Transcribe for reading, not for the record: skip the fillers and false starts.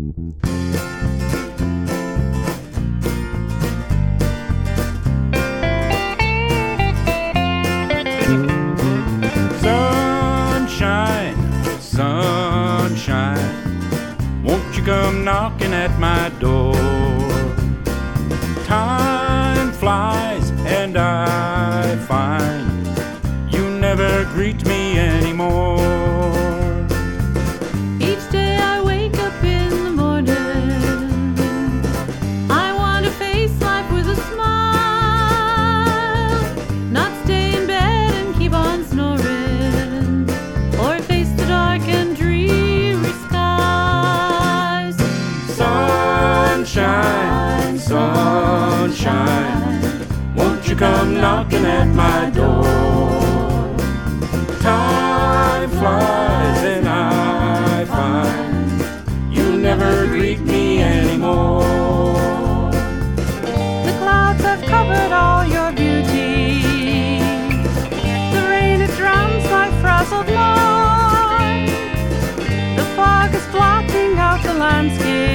Sunshine, sunshine, won't you come knocking at my door? Time flies and I find you never greet me anymore. Each day I wake up in the morning, I want to face life with a smile, not stay in bed and keep on snoring, or face the dark and dreary skies. Sunshine, sunshine, won't you come knocking at my door? Time flies and I find you never greet me anymore. The clouds have covered all your beauty, the rain it drowns my frazzled mind, the fog is blotting out the landscape.